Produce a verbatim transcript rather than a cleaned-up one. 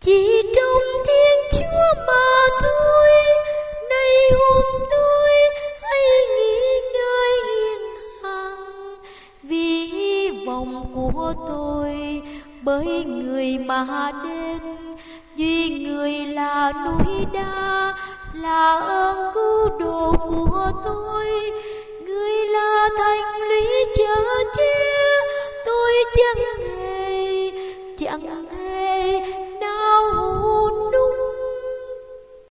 Chỉ trong Thiên Chúa mà thôi. Nay hôm tôi hãy nghỉ ngơi yên hằng, vì hy vọng của tôi bởi người mà đến. Duy người là núi đa, là ơn cứu độ của tôi.